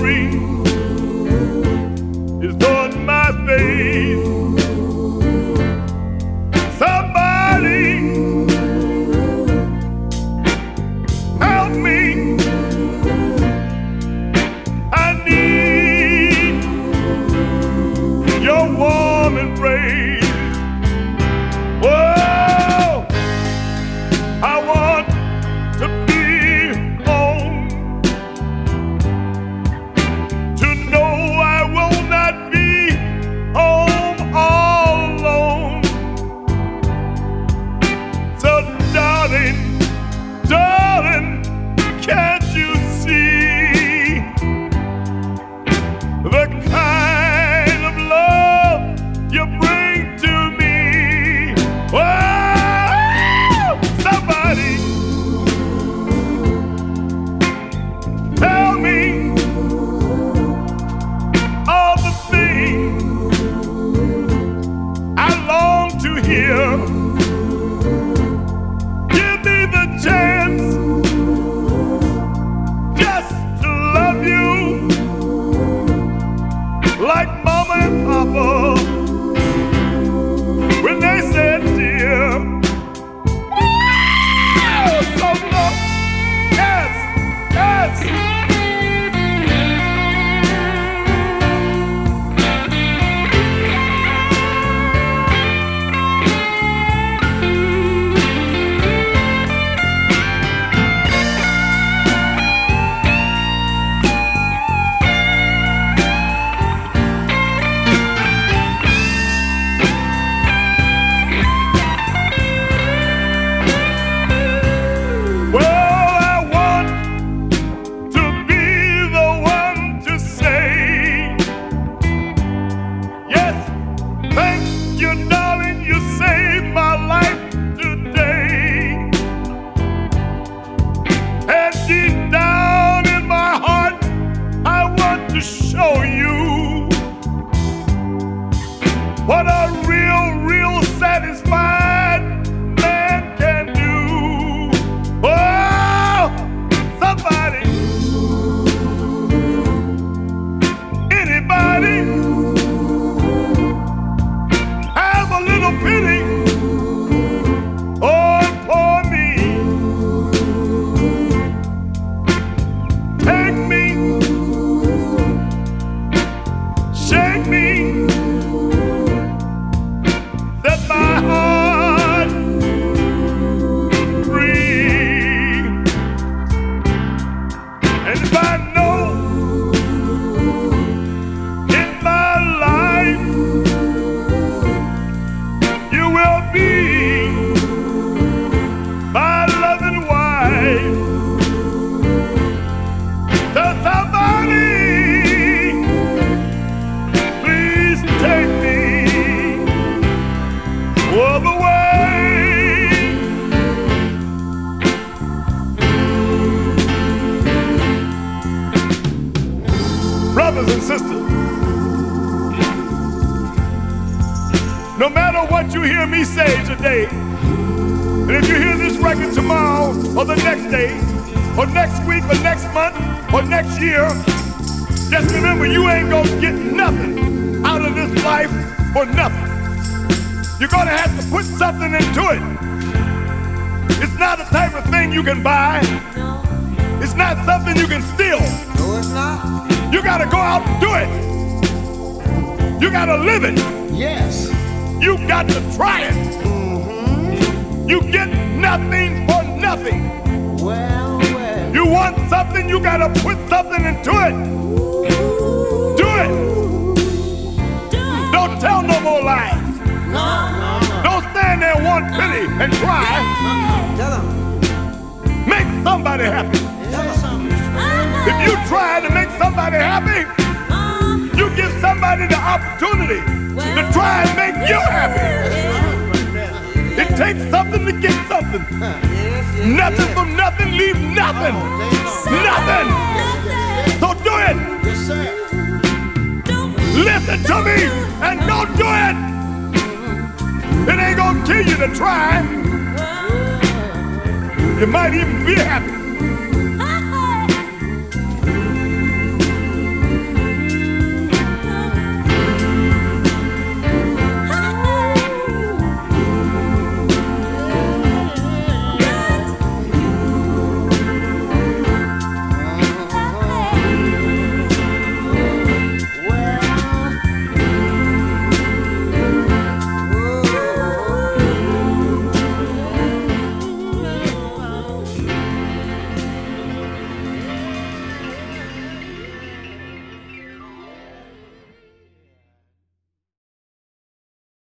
rain is on my face. Somebody help me. I need your warm embrace. Whoa, I want to be home, to know I will not be home all alone. So darling, darling, can't you see the kind of love you bring to me? Whoa, somebody tell me all the things I long to hear. Give me the chance just to love you like Mama and Papa when they said, dear. Oh, so look, yes, yes. Show you what a real satisfied man can do. Oh, somebody, anybody, have a little pity on poor me. Take me, shake me, set my heart free. And if I know in my life you will be my loving wife, so somebody take me all the way. Brothers and sisters, no matter what you hear me say today, and if you hear this record tomorrow or the next day or next week or next month or next year, just remember you ain't gonna get nothing out of this life for nothing. You're gonna have to put something into it. It's not the type of thing you can buy. No. It's not something you can steal. No, it's not. You gotta go out and do it. You gotta live it. Yes. You got to try it. Mm-hmm. You get nothing for nothing. Well. You want something, you gotta put something into it. Do it. Don't tell no more lies. No. Don't stand there and want pity and cry. Tell them. Make somebody happy. If you try to make somebody happy, you give somebody the opportunity to try and make you happy. It takes something to get something. Nothing from nothing leaves nothing. Nothing. So do it. Listen to me and don't do it. It ain't gonna kill you to try. You might even be happy.